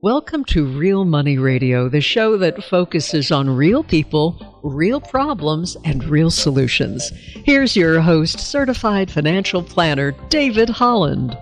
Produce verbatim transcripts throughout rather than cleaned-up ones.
Welcome to Real Money Radio, the show that focuses on real people, real problems, and real solutions. Here's your host, certified financial planner, David Holland.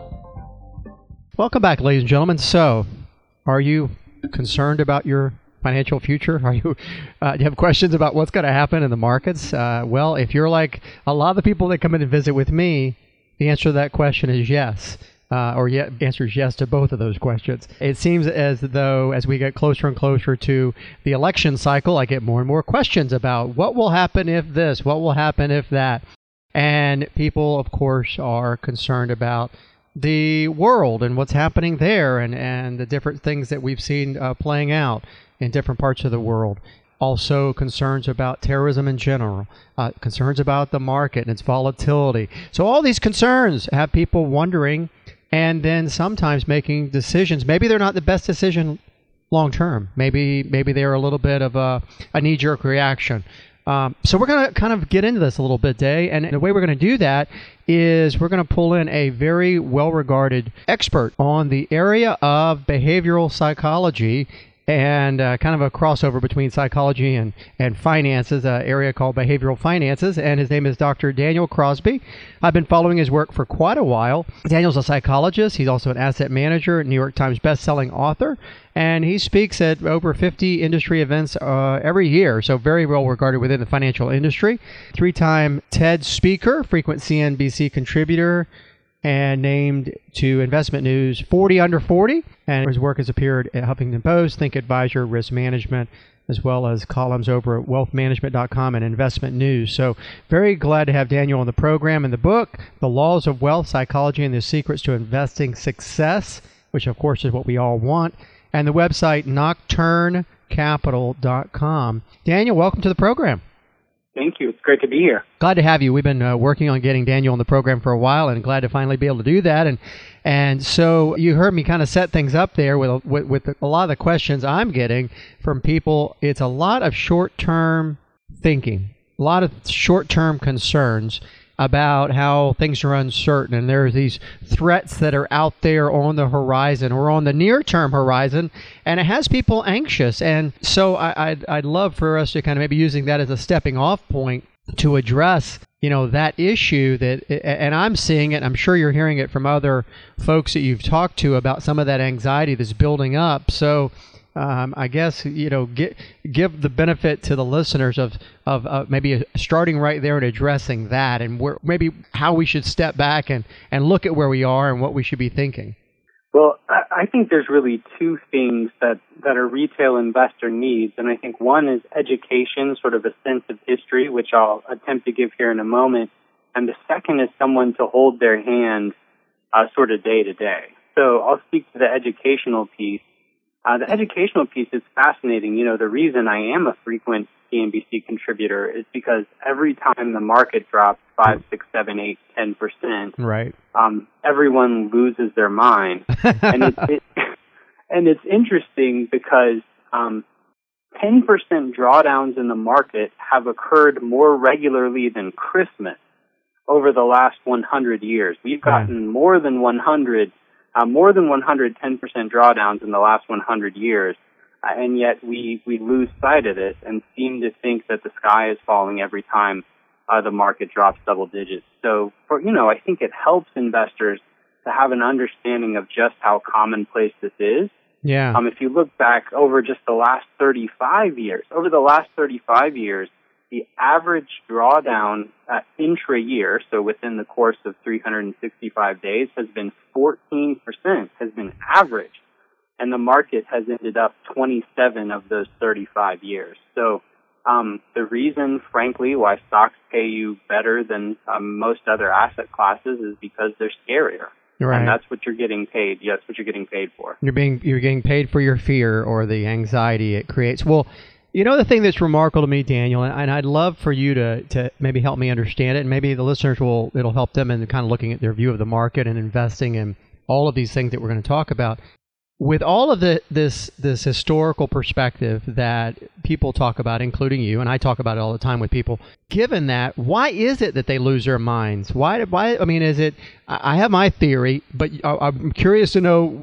Welcome back, ladies and gentlemen. So, are you concerned about your financial future? Are you, uh, do you have questions about what's going to happen in the markets? Uh, well, if you're like a lot of the people that come in and visit with me, the answer to that question is yes. Uh, or yet, the answer is yes to both of those questions. It seems as though as we get closer and closer to the election cycle, I get more and more questions about what will happen if this, what will happen if that. And people, of course, are concerned about the world and what's happening there and, and the different things that we've seen uh, playing out in different parts of the world. Also concerns about terrorism in general, uh, concerns about the market and its volatility. So all these concerns have people wondering and then sometimes making decisions. Maybe they're not the best decision long term. Maybe maybe they're a little bit of a, a knee-jerk reaction. Um, so we're going to kind of get into this a little bit today. And the way we're going to do that is we're going to pull in a very well-regarded expert on the area of behavioral psychology and uh, kind of a crossover between psychology and, and finances, an area called behavioral finances, and his name is Doctor Daniel Crosby. I've been following his work for quite a while. Daniel's a psychologist. He's also an asset manager, New York Times best-selling author, and he speaks at over fifty industry events uh, every year, so very well regarded within the financial industry. Three-time TED speaker, frequent C N B C contributor, and named to Investment News forty under forty. And his work has appeared at Huffington Post, Think Advisor, Risk Management, as well as columns over at wealth management dot com and Investment News. So very glad to have Daniel on the program. And the book, The Laws of Wealth, Psychology and the Secrets to Investing Success, which of course is what we all want, and the website nocturne capital dot com. Daniel, welcome to the program. Thank you. It's great to be here. Glad to have you. We've been uh, working on getting Daniel on the program for a while, and glad to finally be able to do that. And and so you heard me kind of set things up there with a, with, with a lot of the questions I'm getting from people. It's a lot of short-term thinking, a lot of short-term concerns about how things are uncertain, and there's these threats that are out there on the horizon or on the near-term horizon, and it has people anxious. And so I, I'd, I'd love for us to kind of maybe using that as a stepping-off point to address, you know, that issue that, and I'm seeing it, I'm sure you're hearing it from other folks that you've talked to about some of that anxiety that's building up. So Um, I guess, you know, get, give the benefit to the listeners of, of uh, maybe starting right there and addressing that and where, maybe how we should step back and, and look at where we are and what we should be thinking. Well, I think there's really two things that, that a retail investor needs. And I think one is education, sort of a sense of history, which I'll attempt to give here in a moment. And the second is someone to hold their hand uh, sort of day to day. So I'll speak to the educational piece. Uh, the educational piece is fascinating. You know, the reason I am a frequent C N B C contributor is because every time the market drops five, six, seven, eight, ten percent, right? Um, everyone loses their mind, and it's it, and it's interesting because um, ten percent drawdowns in the market have occurred more regularly than Christmas over the last one hundred years. We've gotten more than one hundred. Uh, more than one hundred ten percent drawdowns in the last one hundred years, uh, and yet we, we lose sight of this and seem to think that the sky is falling every time uh, the market drops double digits. So, for you know, I think it helps investors to have an understanding of just how commonplace this is. Yeah. Um, if you look back over just the last thirty-five years, over the last thirty-five years, the average drawdown uh, intra-year, so within the course of three hundred sixty-five days, has been fourteen percent, has been average. And the market has ended up twenty-seven of those thirty-five years. So um, the reason, frankly, why stocks pay you better than um, most other asset classes is because they're scarier. Right. And that's what you're getting paid. Yes, what you're getting paid for. You're being you're getting paid for your fear or the anxiety it creates. Well, you know, the thing that's remarkable to me, Daniel, and, and I'd love for you to, to maybe help me understand it, and maybe the listeners will, it'll help them in kind of looking at their view of the market and investing and all of these things that we're going to talk about. With all of the, this this historical perspective that people talk about, including you, and I talk about it all the time with people, given that, why is it that they lose their minds? Why? Why? I mean, is it, I have my theory, but I'm curious to know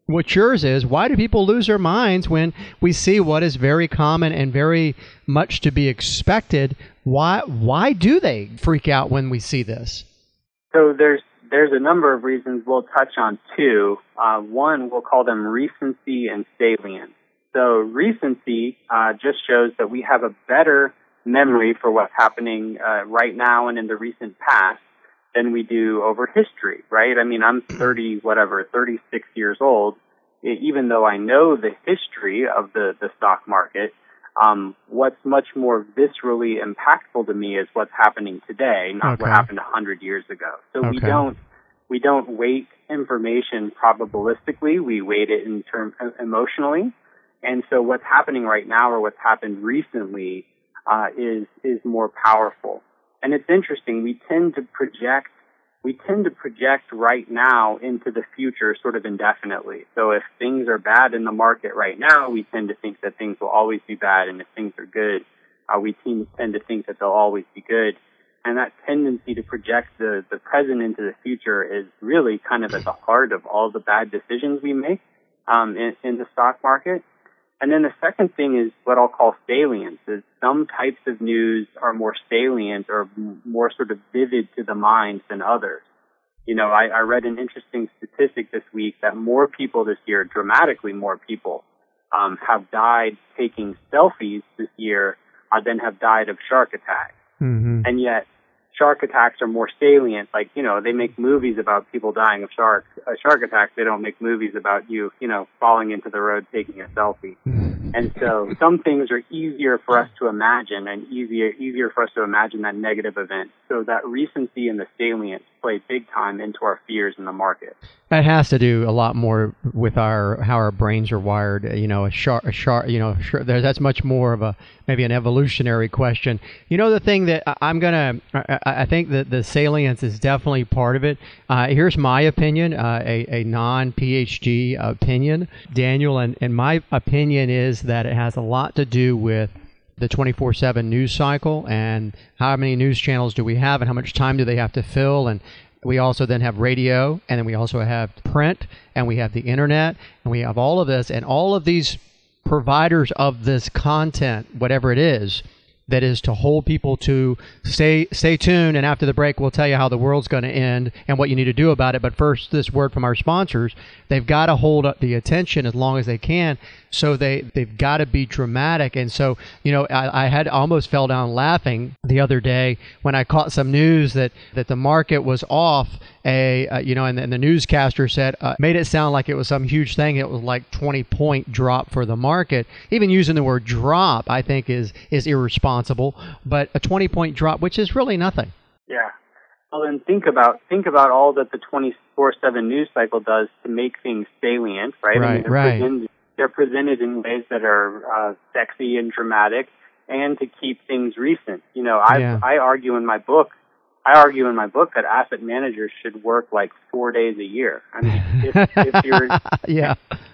what yours is. Why do people lose their minds when we see what is very common and very much to be expected? Why why do they freak out when we see this? So there's there's a number of reasons. We'll touch on two. Uh, one, we'll call them recency and salience. So recency uh, just shows that we have a better memory for what's happening uh, right now and in the recent past than we do over history, right? I mean, I'm thirty, whatever, thirty-six years old. Even though I know the history of the, the stock market, um, what's much more viscerally impactful to me is what's happening today, not okay. what happened a hundred years ago. So okay. we don't we don't weight information probabilistically. We weight it in term emotionally. And so what's happening right now, or what's happened recently, uh, is is more powerful. And it's interesting. We tend to project. We tend to project right now into the future sort of indefinitely. So if things are bad in the market right now, we tend to think that things will always be bad. And if things are good, uh, we tend to think that they'll always be good. And that tendency to project the, the present into the future is really kind of at the heart of all the bad decisions we make um, in, in the stock market. And then the second thing is what I'll call salience, is some types of news are more salient or more sort of vivid to the mind than others. You know, I, I read an interesting statistic this week that more people this year, dramatically more people, um, have died taking selfies this year uh, than have died of shark attacks. Mm-hmm. And yet, shark attacks are more salient. Like, you know, they make movies about people dying of shark uh, shark attacks. They don't make movies about you, you know, falling into the road taking a selfie. And so some things are easier for us to imagine and easier easier for us to imagine that negative event. So that recency and the salience play big time into our fears in the market. That has to do a lot more with our how our brains are wired. You know, a shark, a shark. You know, sure, that's much more of a maybe an evolutionary question. You know, the thing that I'm gonna, I, I think that the salience is definitely part of it. Uh, here's my opinion, uh, a, a non-P H D opinion, Daniel, and, and my opinion is that it has a lot to do with the twenty-four seven news cycle and how many news channels do we have and how much time do they have to fill. And we also then have radio, and then we also have print, and we have the internet, and we have all of this, and all of these providers of this content, whatever it is, that is to hold people to stay stay tuned, and after the break we'll tell you how the world's going to end and what you need to do about it. But first, this word from our sponsors. They've got to hold up the attention as long as they can, so they, they've got to be dramatic. And so, you know, I, I had almost fell down laughing the other day when I caught some news that, that the market was off a, uh, you know, and, and the newscaster said, uh, made it sound like it was some huge thing. It was like twenty point drop for the market. Even using the word drop, I think is, is irresponsible, but a twenty point drop, which is really nothing. Yeah. Well, then think about think about all that the twenty-four seven news cycle does to make things salient, right? Right, I mean, they're right. Presented, they're presented in ways that are uh, sexy and dramatic, and to keep things recent. You know, I Yeah. I argue in my book, I argue in my book that asset managers should work like four days a year. I mean, if, if you're, yeah.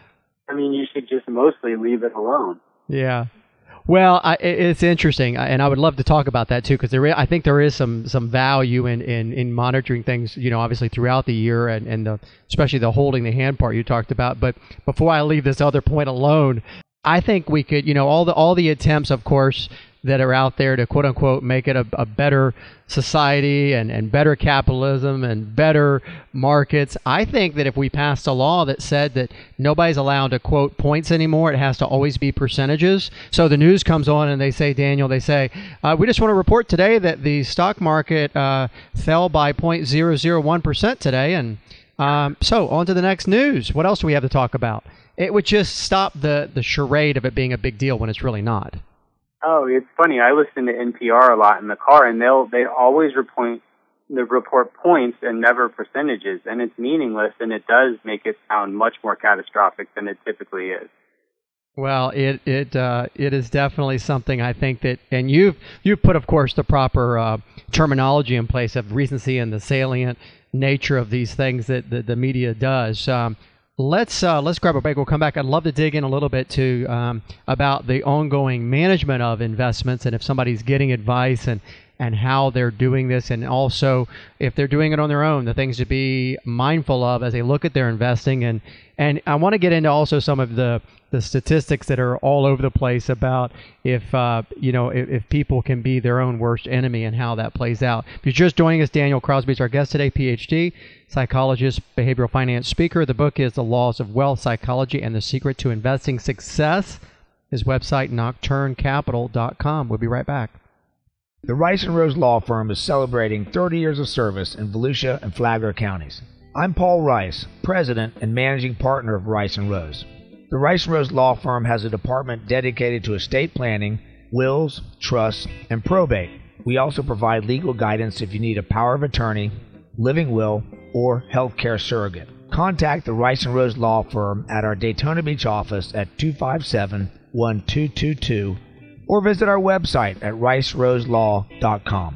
I mean, you should just mostly leave it alone. Yeah. Well, I, it's interesting, and I would love to talk about that too, because there, I think there is some, some value in, in, in monitoring things, you know, obviously throughout the year, and, and the, especially the holding the hand part you talked about. But before I leave this other point alone, I think we could, you know, all the all the attempts, of course, that are out there to quote unquote make it a, a better society and, and better capitalism and better markets. I think that if we passed a law that said that nobody's allowed to quote points anymore, it has to always be percentages. So the news comes on and they say, Daniel, they say, uh, we just want to report today that the stock market uh, fell by zero point zero zero one percent today. And um, so on to the next news. What else do we have to talk about? It would just stop the, the charade of it being a big deal when it's really not. Oh, it's funny. I listen to N P R a lot in the car, and they'll they always report the report points and never percentages, and it's meaningless, and it does make it sound much more catastrophic than it typically is. Well, it it uh, it is definitely something I think that, and you've you've put, of course, the proper uh, terminology in place of recency and the salient nature of these things that the, the media does. Um, Let's uh, let's grab a break. We'll come back. I'd love to dig in a little bit to um, about the ongoing management of investments, and if somebody's getting advice and and how they're doing this, and also if they're doing it on their own, the things to be mindful of as they look at their investing. And and I want to get into also some of the the statistics that are all over the place about if uh, you know if, if people can be their own worst enemy and how that plays out. If you're just joining us, Daniel Crosby is our guest today, P H D, psychologist, behavioral finance speaker. The book is The Laws of Wealth, Psychology, and the Secret to Investing Success. His website, nocturne capital dot com. We'll be right back. The Rice and Rose Law Firm is celebrating thirty years of service in Volusia and Flagler counties. I'm Paul Rice, president and managing partner of Rice and Rose. The Rice and Rose Law Firm has a department dedicated to estate planning, wills, trusts, and probate. We also provide legal guidance if you need a power of attorney, living will, or healthcare surrogate. Contact the Rice and Rose Law Firm at our Daytona Beach office at two five seven, one two two two or visit our website at rice rose law dot com.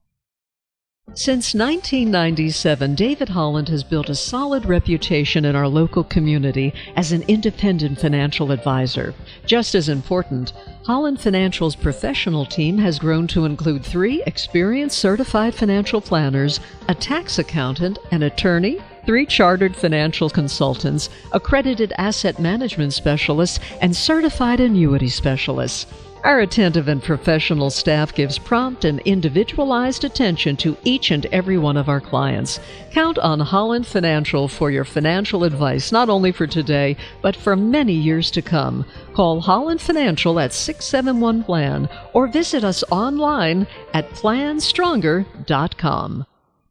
Since nineteen ninety-seven, David Holland has built a solid reputation in our local community as an independent financial advisor. Just as important, Holland Financial's professional team has grown to include three experienced certified financial planners, a tax accountant, an attorney, three chartered financial consultants, accredited asset management specialists, and certified annuity specialists. Our attentive and professional staff gives prompt and individualized attention to each and every one of our clients. Count on Holland Financial for your financial advice, not only for today, but for many years to come. Call Holland Financial at six seven one plan or visit us online at plan stronger dot com.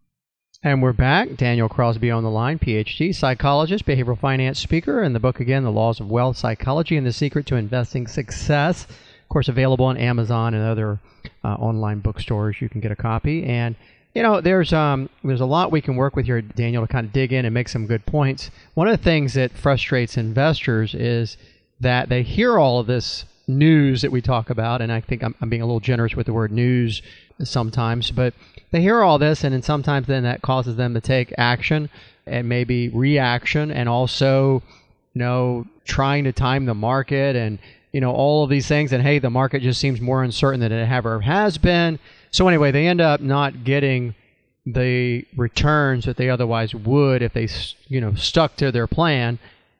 And we're back. Daniel Crosby on the line, P H D, psychologist, behavioral finance speaker, and the book again, The Laws of Wealth, Psychology, and the Secret to Investing Success. Of course, available on Amazon and other uh, online bookstores. You can get a copy. And, you know, there's um there's a lot we can work with here, Daniel, to kind of dig in and make some good points. One of the things that frustrates investors is that they hear all of this news that we talk about, and I think I'm, I'm being a little generous with the word news sometimes, but they hear all this, and then sometimes then that causes them to take action and maybe reaction, and also, you know, trying to time the market and, you know, all of these things. And hey, the market just seems more uncertain than it ever has been. So anyway, they end up not getting the returns that they otherwise would if they, you know, stuck to their plan.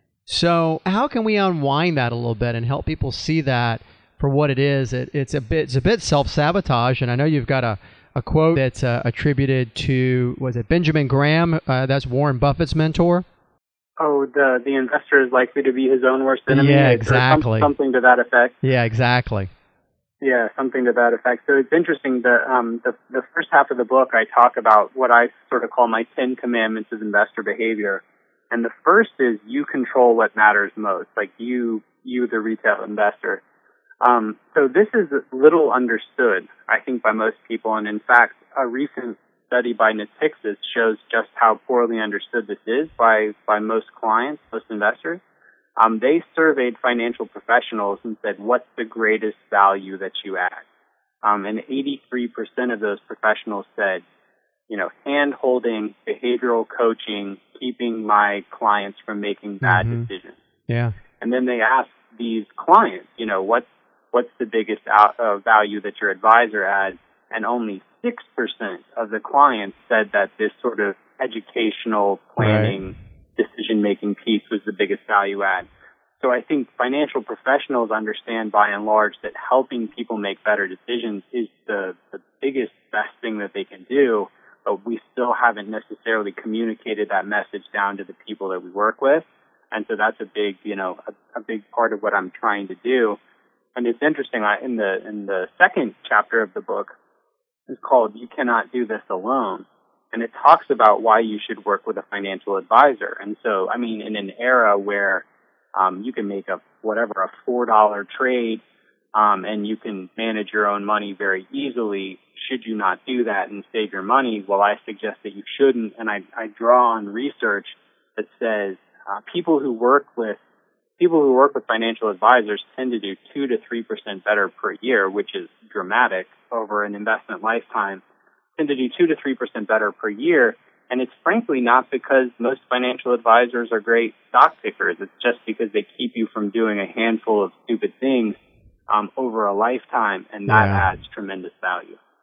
So how can we unwind that a little bit and help people see that for what it is? It, it's a bit, it's a bit self-sabotage. And I know you've got a, a quote that's uh, attributed to, was it Benjamin Graham? Uh, that's Warren Buffett's mentor. Oh, the the investor is likely to be his own worst enemy. Yeah, or exactly. Some, something to that effect. Yeah, exactly. Yeah, something to that effect. So it's interesting that um, the the first half of the book, I talk about what I sort of call my Ten Commandments of investor behavior. And the first is you control what matters most, like you, you the retail investor. Um, so this is little understood, I think, by most people. And in fact, a recent study by Natixis shows just how poorly understood this is by, by most clients, most investors. Um, they surveyed financial professionals and said, what's the greatest value that you add? Um, and eighty-three percent of those professionals said, you know, hand-holding, behavioral coaching, keeping my clients from making bad mm-hmm. decisions. Yeah. And then they asked these clients, you know, what's, what's the biggest out, uh, value that your advisor adds? And only six percent of the clients said that this sort of educational planning, right. decision-making piece was the biggest value add. So I think financial professionals understand by and large that helping people make better decisions is the, the biggest, best thing that they can do, but we still haven't necessarily communicated that message down to the people that we work with. And so that's a big, you know, a, a big part of what I'm trying to do. And it's interesting, I, in the in the second chapter of the book, it's called You Cannot Do This Alone. And it talks about why you should work with a financial advisor. And so, I mean, in an era where um, you can make a, whatever, a four dollar trade, um, and you can manage your own money very easily, should you not do that and save your money? Well, I suggest that you shouldn't. And I, I draw on research that says uh, people who work with People who work with financial advisors tend to do two to three percent better per year, which is dramatic over an investment lifetime. Tend to do two to three percent better per year, and it's frankly not because most financial advisors are great stock pickers. It's just because they keep you from doing a handful of stupid things um, over a lifetime, and that yeah. adds tremendous value.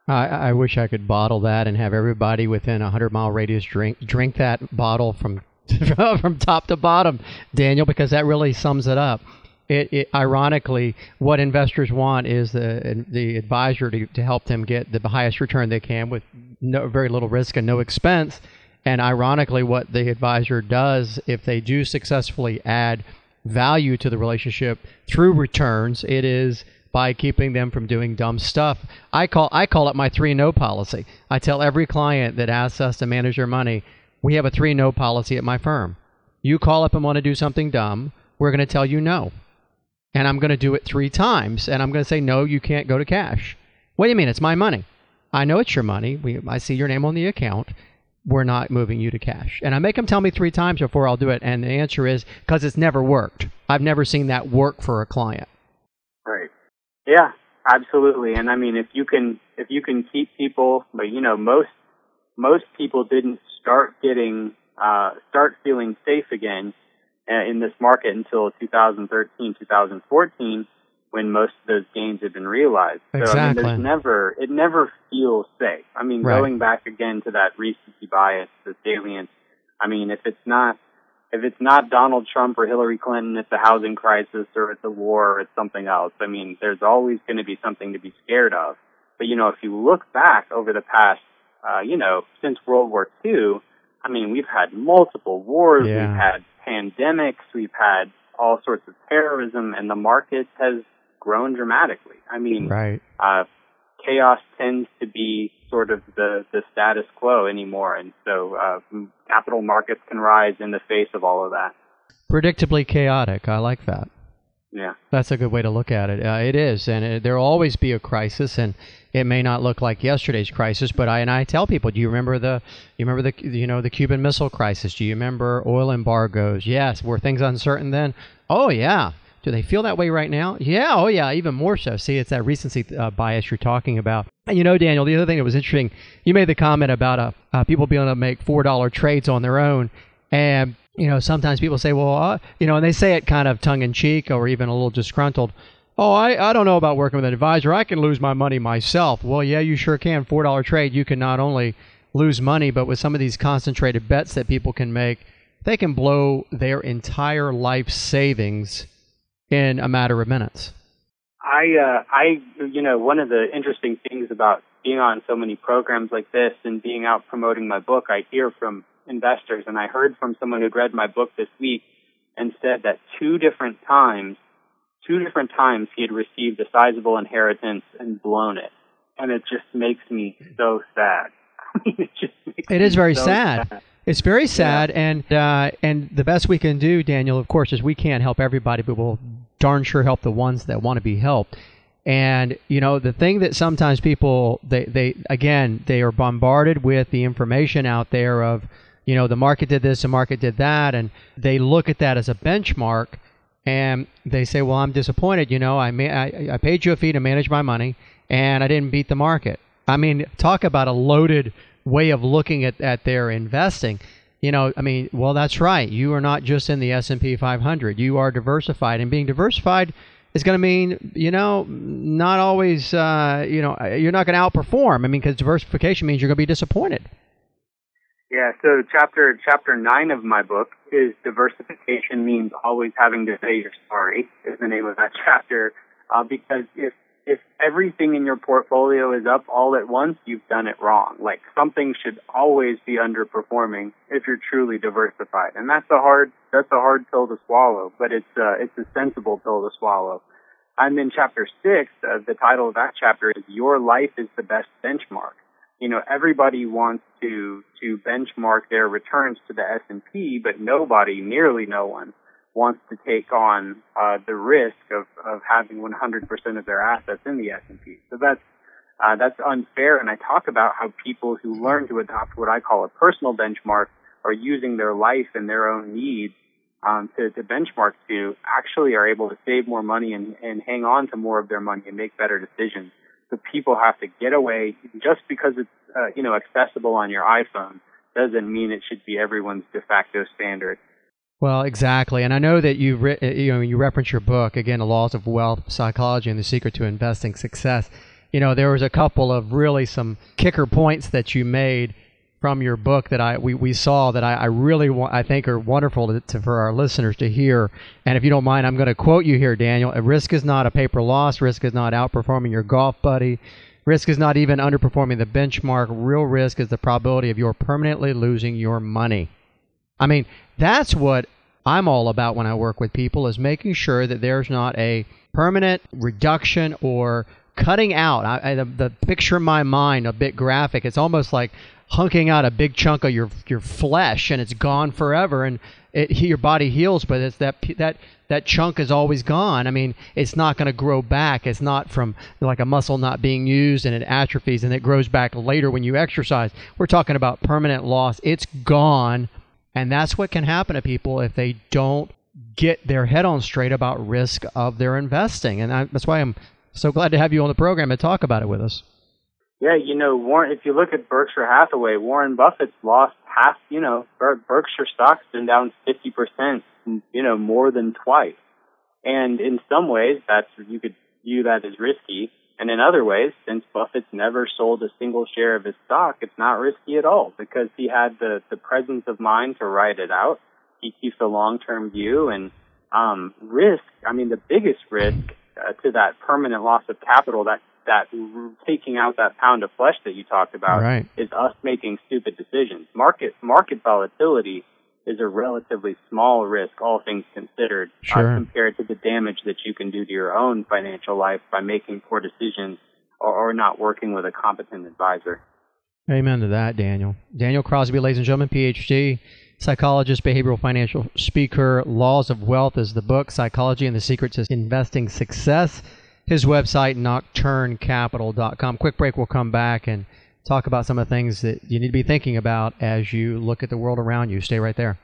I, I wish I could bottle that and have everybody within a hundred mile radius drink drink that bottle from from top to bottom, Daniel, because that really sums it up. It, it ironically, what investors want is the the advisor to, to help them get the highest return they can with no very little risk and no expense. And ironically, what the advisor does, if they do successfully add value to the relationship through returns, it is by keeping them from doing dumb stuff. I call I call it my three no policy. I tell every client that asks us to manage their money, we have a three no policy at my firm. You call up and want to do something dumb, we're going to tell you no. And I'm going to do it three times, and I'm going to say, no, you can't go to cash. What do you mean? It's my money. I know it's your money. We, I see your name on the account. We're not moving you to cash. And I make them tell me three times before I'll do it, and the answer is because it's never worked. I've never seen that work for a client. Right. Yeah, absolutely. And I mean, if you can, if you can keep people, but you know, most most people didn't start getting, uh, start feeling safe again in this market until two thousand thirteen, two thousand fourteen, when most of those gains had been realized. So Exactly. I mean, there's never, it never feels safe. I mean, Right. going back again to that recency bias, the salient. I mean, if it's not, if it's not Donald Trump or Hillary Clinton, it's a housing crisis or it's a war or it's something else. I mean, there's always going to be something to be scared of. But you know, if you look back over the past, uh, you know, since World War Two, I mean, we've had multiple wars, Yeah. we've had pandemics, we've had all sorts of terrorism, and the market has grown dramatically. I mean, Right. uh, chaos tends to be sort of the, the status quo anymore, and so uh, capital markets can rise in the face of all of that. Predictably chaotic. I like that. Yeah. That's a good way to look at it. Uh, it is, and it, there will always be a crisis, and it may not look like yesterday's crisis. But I and I tell people, do you remember the, you remember the, you know, the Cuban Missile Crisis? Do you remember oil embargoes? Yes. Were things uncertain then? Oh yeah. Do they feel that way right now? Yeah. Oh yeah. Even more so. See, it's that recency uh, bias you're talking about. And you know, Daniel, the other thing that was interesting, you made the comment about uh, uh, people being able to make four dollar trades on their own, and you know, sometimes people say, well, uh, you know, and they say it kind of tongue-in-cheek or even a little disgruntled. Oh, I, I don't know about working with an advisor. I can lose my money myself. Well, yeah, you sure can. four dollar trade, you can not only lose money, but with some of these concentrated bets that people can make, they can blow their entire life savings in a matter of minutes. I, uh, I, you know, one of the interesting things about being on so many programs like this and being out promoting my book, I hear from investors, and I heard from someone who'd read my book this week and said that two different times, two different times he had received a sizable inheritance and blown it. And it just makes me so sad. I mean, it just makes It is me very so sad. sad. It's very sad, Yeah. and uh, and the best we can do, Daniel, of course, is we can't help everybody, but we'll darn sure help the ones that want to be helped. And, you know, the thing that sometimes people, they, they again, they are bombarded with the information out there of, you know, the market did this, the market did that, and they look at that as a benchmark, and they say, well, I'm disappointed, you know, I, ma- I, I paid you a fee to manage my money, and I didn't beat the market. I mean, talk about a loaded way of looking at, at their investing. You know, I mean, well, that's right. You are not just in the S and P five hundred. You are diversified, and being diversified is going to mean, you know, not always, uh, you know, you're not going to outperform. I mean, because diversification means you're going to be disappointed. Yeah, so chapter chapter nine of my book is diversification means always having to say you're sorry, is the name of that chapter. Uh, because if if everything in your portfolio is up all at once, you've done it wrong. Like, something should always be underperforming if you're truly diversified, and that's a hard that's a hard pill to swallow, but it's uh, it's a sensible pill to swallow. And in chapter six, uh, the title of that chapter is "Your Life is the Best Benchmark." You know, everybody wants to to benchmark their returns to the S and P, but nobody, nearly no one, wants to take on uh, the risk of, of having one hundred percent of their assets in the S and P. So that's uh, that's unfair. And I talk about how people who learn to adopt what I call a personal benchmark are using their life and their own needs um, to, to benchmark to actually are able to save more money and, and hang on to more of their money and make better decisions. So people have to get away. Just because it's uh, you know accessible on your iPhone doesn't mean it should be everyone's de facto standard. Well, exactly, and I know that you re- you know you reference your book again, The Laws of Wealth Psychology and the Secret to Investing Success, you know, there was a couple of really some kicker points that you made from your book that I we, we saw that I, I really want, I think are wonderful to, to, for our listeners to hear. And if you don't mind, I'm going to quote you here, Daniel. Risk is not a paper loss. Risk is not outperforming your golf buddy. Risk is not even underperforming the benchmark. Real risk is the probability of your permanently losing your money. I mean, that's what I'm all about when I work with people, is making sure that there's not a permanent reduction or cutting out. I, I, the, the picture in my mind, a bit graphic, it's almost like hunking out a big chunk of your your flesh, and it's gone forever, and it, your body heals, but it's that that that chunk is always gone. I mean, it's not going to grow back. It's not from like a muscle not being used and it atrophies and it grows back later when you exercise. We're talking about permanent loss. It's gone, and that's what can happen to people if they don't get their head on straight about risk of their investing. And I, that's why I'm so glad to have you on the program and talk about it with us. Yeah, you know, Warren, if you look at Berkshire Hathaway, Warren Buffett's lost half, you know, Ber- Berkshire stock's been down fifty percent, you know, more than twice. And in some ways, that's, you could view that as risky. And in other ways, since Buffett's never sold a single share of his stock, it's not risky at all because he had the, the presence of mind to ride it out. He keeps a long-term view, and um, risk, I mean, the biggest risk uh, to that permanent loss of capital, that that taking out that pound of flesh that you talked about, right, is us making stupid decisions. Market market volatility is a relatively small risk, all things considered, sure, uh, compared to the damage that you can do to your own financial life by making poor decisions or, or not working with a competent advisor. Amen to that, Daniel. Daniel Crosby, ladies and gentlemen, P H D, psychologist, behavioral financial speaker. Laws of Wealth is the book, Psychology and the Secrets of Investing Success. His website, nocturne capital dot com. Quick break, we'll come back and talk about some of the things that you need to be thinking about as you look at the world around you. Stay right there.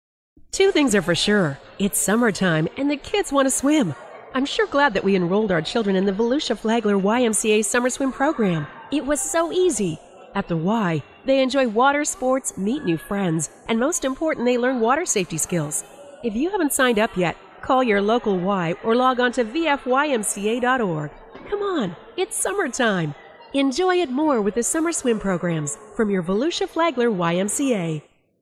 Two things are for sure. It's summertime and the kids want to swim. I'm sure glad that we enrolled our children in the Volusia Flagler Y M C A Summer Swim program. It was so easy. At the Y, they enjoy water sports, meet new friends, and most important, they learn water safety skills. If you haven't signed up yet, call your local Y or log on to v f y m c a dot org. Come on, it's summertime. Enjoy it more with the summer swim programs from your Volusia Flagler Y M C A.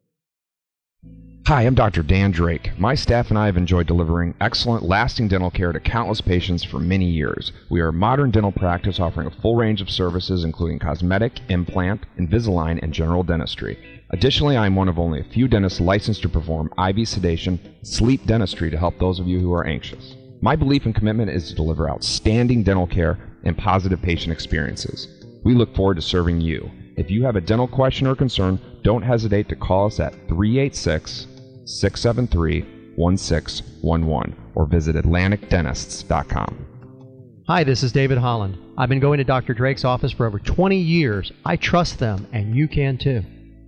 Hi, I'm Doctor Dan Drake. My staff and I have enjoyed delivering excellent, lasting dental care to countless patients for many years. We are a modern dental practice offering a full range of services including cosmetic, implant, Invisalign, and general dentistry. Additionally, I am one of only a few dentists licensed to perform I V sedation, sleep dentistry to help those of you who are anxious. My belief and commitment is to deliver outstanding dental care and positive patient experiences. We look forward to serving you. If you have a dental question or concern, don't hesitate to call us at three eight six, six seven three, one six one one or visit atlantic dentists dot com. Hi, this is David Holland. I've been going to Doctor Drake's office for over twenty years. I trust them, and you can too.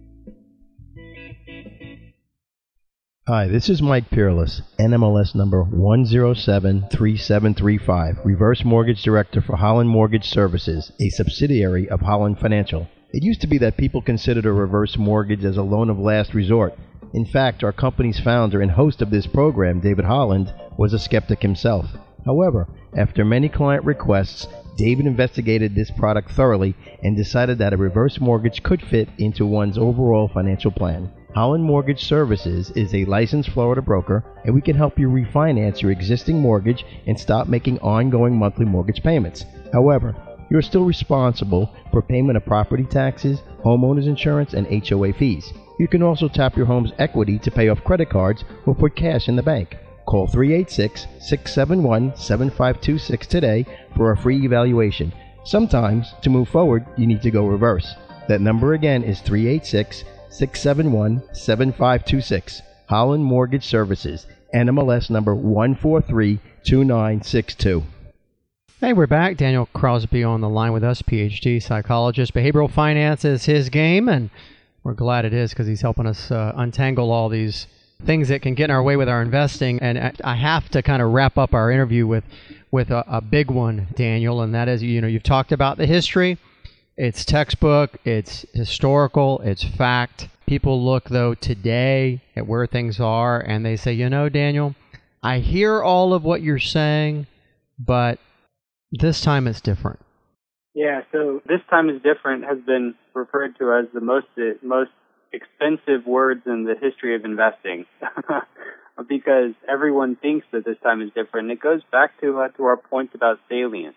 Hi, this is Mike Peerless, N M L S number one zero seven three seven three five, Reverse Mortgage Director for Holland Mortgage Services, a subsidiary of Holland Financial. It used to be that people considered a reverse mortgage as a loan of last resort. In fact, our company's founder and host of this program, David Holland, was a skeptic himself. However, after many client requests, David investigated this product thoroughly and decided that a reverse mortgage could fit into one's overall financial plan. Holland Mortgage Services is a licensed Florida broker, and we can help you refinance your existing mortgage and stop making ongoing monthly mortgage payments. However, you are still responsible for payment of property taxes, homeowners insurance, and H O A fees. You can also tap your home's equity to pay off credit cards or put cash in the bank. Call three eight six, six seven one, seven five two six today for a free evaluation. Sometimes, to move forward, you need to go reverse. That number again is three eight six, six seven one, seven five two six. Holland Mortgage Services, N M L S number one four three two nine six two. Hey, we're back. Daniel Crosby on the line with us, P H D psychologist. Behavioral finance is his game, and we're glad it is because he's helping us uh, untangle all these things that can get in our way with our investing. And I have to kind of wrap up our interview with with a, a big one, Daniel, and that is, you know, you've talked about the history. It's textbook, it's historical, it's fact. People look, though, today at where things are, and they say, you know, Daniel, I hear all of what you're saying, but this time it's different. Yeah, so this time is different has been referred to as the most uh, most expensive words in the history of investing because everyone thinks that this time is different. It goes back to uh, to our point about salience.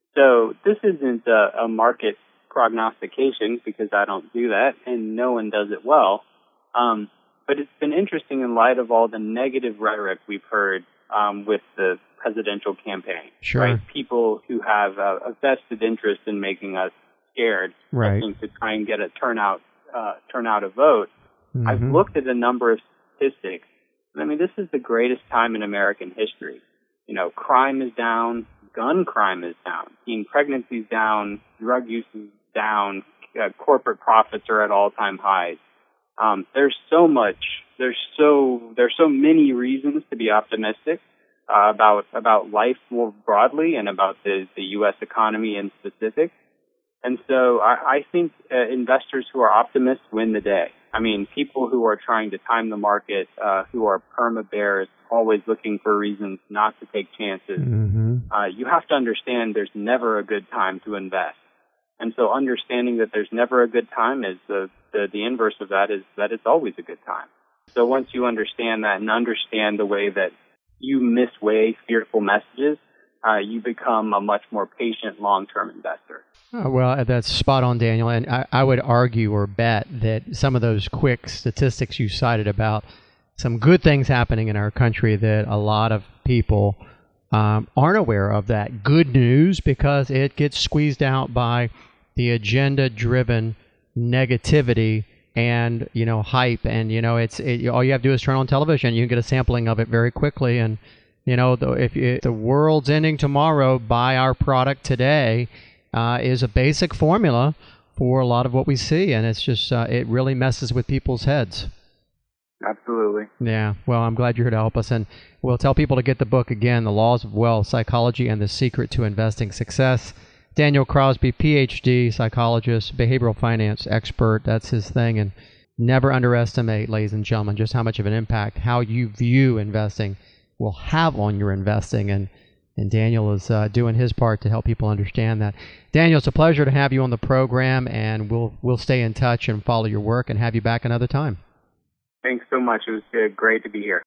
So this isn't a, a market prognostication because I don't do that and no one does it well. Um, but it's been interesting in light of all the negative rhetoric we've heard um, with the presidential campaign. Sure. Right? People who have a, a vested interest in making us scared, right. I think, to try and get a turnout, uh, turnout a vote. Mm-hmm. I've looked at a number of statistics. I mean, this is the greatest time in American history. You know, crime is down, gun crime is down, teen pregnancy is down, drug use is down, uh, corporate profits are at all-time highs. Um, there's so much, there's so, there's so many reasons to be optimistic uh, about about life more broadly and about the, the U S economy in specific. And so I, I think uh, investors who are optimists win the day. I mean, people who are trying to time the market, uh, who are perma bears, always looking for reasons not to take chances. Mm-hmm. Uh, you have to understand there's never a good time to invest. And so understanding that there's never a good time is the, the, the inverse of that is that it's always a good time. So once you understand that and understand the way that you misweigh fearful messages, uh, you become a much more patient long-term investor. Oh, well, that's spot on, Daniel. And I, I would argue or bet that some of those quick statistics you cited about some good things happening in our country that a lot of people um, aren't aware of that good news because it gets squeezed out by the agenda-driven negativity and, you know, hype. And, you know, it's it, all you have to do is turn on television. You can get a sampling of it very quickly. And, you know, the, if, if the world's ending tomorrow, buy our product today uh, is a basic formula for a lot of what we see. And it's just, uh, it really messes with people's heads. Absolutely. Yeah. Well, I'm glad you're here to help us. And we'll tell people to get the book again, The Laws of Wealth, Psychology and the Secret to Investing Success. Daniel Crosby, P H D, psychologist, behavioral finance expert. That's his thing. And never underestimate, ladies and gentlemen, just how much of an impact how you view investing will have on your investing. And, and Daniel is uh, doing his part to help people understand that. Daniel, it's a pleasure to have you on the program, and we'll we'll stay in touch and follow your work and have you back another time. Thanks so much. It was uh, great to be here.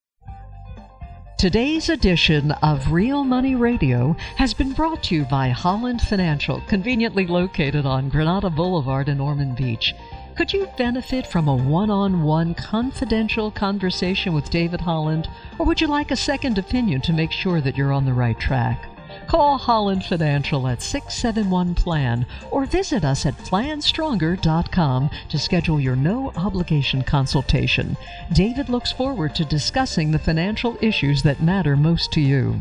Today's edition of Real Money Radio has been brought to you by Holland Financial, conveniently located on Granada Boulevard in Ormond Beach. Could you benefit from a one-on-one confidential conversation with David Holland, or would you like a second opinion to make sure that you're on the right track? Call Holland Financial at six seven one plan or visit us at plan stronger dot com to schedule your no-obligation consultation. David looks forward to discussing the financial issues that matter most to you.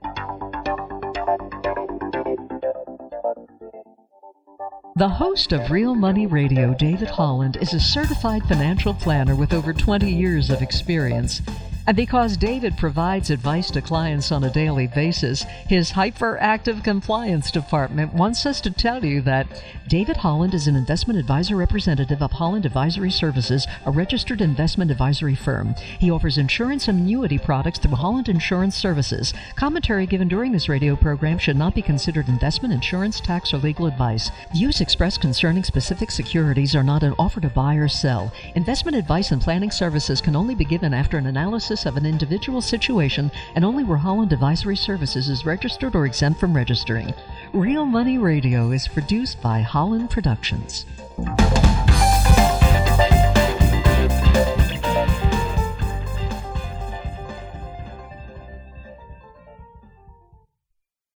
The host of Real Money Radio, David Holland, is a certified financial planner with over twenty years of experience. And because David provides advice to clients on a daily basis, his hyperactive compliance department wants us to tell you that David Holland is an investment advisor representative of Holland Advisory Services, a registered investment advisory firm. He offers insurance and annuity products through Holland Insurance Services. Commentary given during this radio program should not be considered investment, insurance, tax, or legal advice. Views expressed concerning specific securities are not an offer to buy or sell. Investment advice and planning services can only be given after an analysis of an individual situation and only where Holland Advisory Services is registered or exempt from registering. Real Money Radio is produced by Holland Productions.